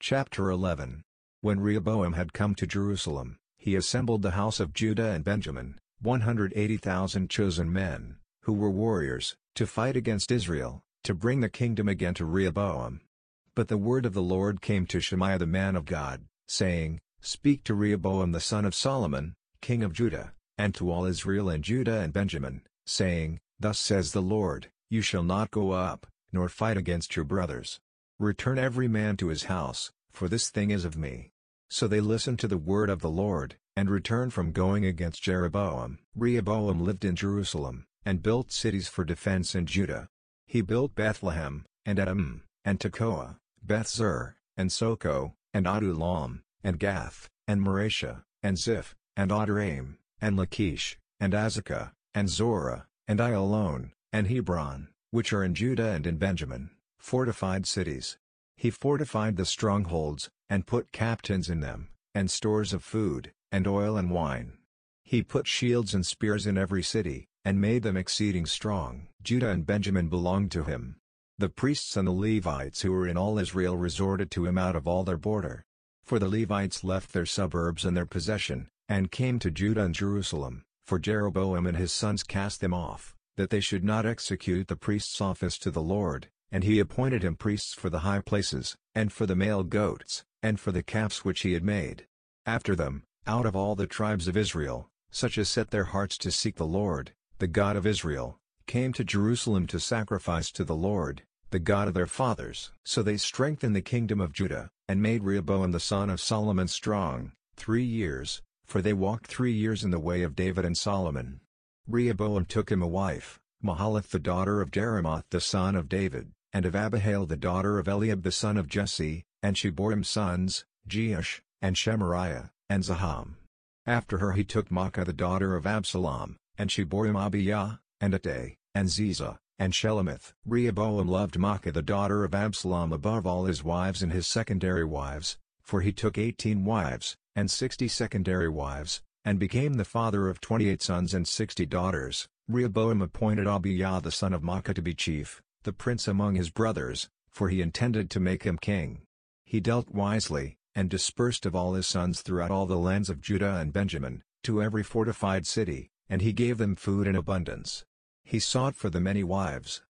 Chapter 11. When Rehoboam had come to Jerusalem, he assembled the house of Judah and Benjamin, 180,000 chosen men, who were warriors, to fight against Israel, to bring the kingdom again to Rehoboam. But the word of the Lord came to Shemaiah the man of God, saying, Speak to Rehoboam the son of Solomon, king of Judah, and to all Israel and Judah and Benjamin, saying, Thus says the Lord, You shall not go up, nor fight against your brothers. Return every man to his house, for this thing is of me. So they listened to the word of the Lord, and returned from going against Jeroboam. Rehoboam lived in Jerusalem, and built cities for defense in Judah. He built Bethlehem, and Edom, and Tekoa, Bethzur, and Soko, and Adullam, and Gath, and Mareshah, and Ziph, and Adoraim, and Lachish, and Azekah, and Zorah, and Ayalon, and Hebron, which are in Judah and in Benjamin, fortified cities. He fortified the strongholds, and put captains in them, and stores of food, and oil and wine. He put shields and spears in every city, and made them exceeding strong. Judah and Benjamin belonged to him. The priests and the Levites who were in all Israel resorted to him out of all their border. For the Levites left their suburbs and their possession, and came to Judah and Jerusalem, for Jeroboam and his sons cast them off, that they should not execute the priest's office to the Lord, and he appointed him priests for the high places, and for the male goats, and for the calves which he had made. After them, out of all the tribes of Israel, such as set their hearts to seek the Lord, the God of Israel, came to Jerusalem to sacrifice to the Lord, the God of their fathers. So they strengthened the kingdom of Judah, and made Rehoboam the son of Solomon strong, 3 years, for they walked 3 years in the way of David and Solomon. Rehoboam took him a wife, Mahalath the daughter of Jeremoth the son of David, and of Abihail the daughter of Eliab the son of Jesse, and she bore him sons, Jeush, and Shemariah, and Zaham. After her he took Maacah the daughter of Absalom, and she bore him Abijah, and Attai, and Ziza, and Shelemith. Rehoboam loved Maacah the daughter of Absalom above all his wives and his secondary wives, for he took 18 wives, and 60 secondary wives, and became the father of 28 sons and 60 daughters. Rehoboam appointed Abijah the son of Maacah to be chief, the prince among his brothers, for he intended to make him king. He dealt wisely, and dispersed of all his sons throughout all the lands of Judah and Benjamin, to every fortified city, and he gave them food in abundance. He sought for the many wives,